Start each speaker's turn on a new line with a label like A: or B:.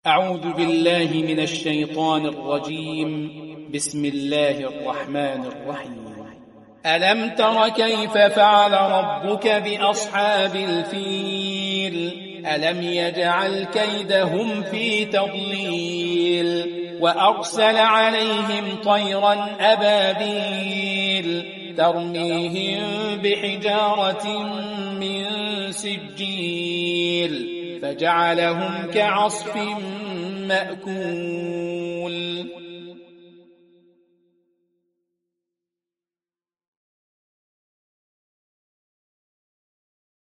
A: أعوذ بالله من الشيطان الرجيم. بسم الله الرحمن الرحيم. ألم تر كيف فعل ربك بأصحاب الفيل؟ ألم يجعل كيدهم في تضليل وأرسل عليهم طيرا أبابيل ترميهم بحجارة من سجيل فجعلهم كعصف مأكول.